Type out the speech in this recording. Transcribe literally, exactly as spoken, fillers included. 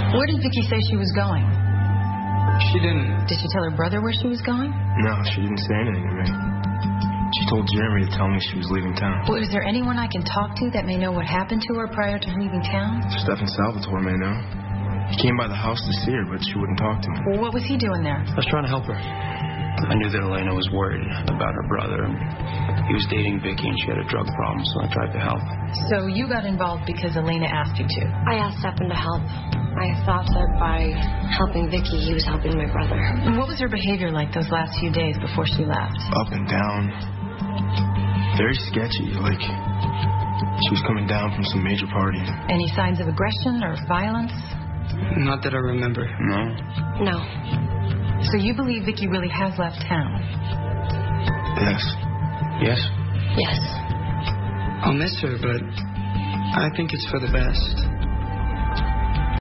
Where did Vicky say she was going? She didn't... Did she tell her brother where she was going? No, she didn't say anything to me. She told Jeremy to tell me she was leaving town. Well, is there anyone I can talk to that may know what happened to her prior to her leaving town? Stefan Salvatore may know. He came by the house to see her, but she wouldn't talk to me. Well, what was he doing there? I was trying to help her. I knew that Elena was worried about her brother. He was dating Vicky and she had a drug problem, so I tried to help. So you got involved because Elena asked you to? I asked Stefan to help. I thought that by helping Vicky, he was helping my brother. And what was her behavior like those last few days before she left? Up and down. Very sketchy, like she was coming down from some major party. Any signs of aggression or violence? Not that I remember. No? No. So you believe Vicky really has left town? Yes. Yes? Yes. I'll miss her, but I think it's for the best.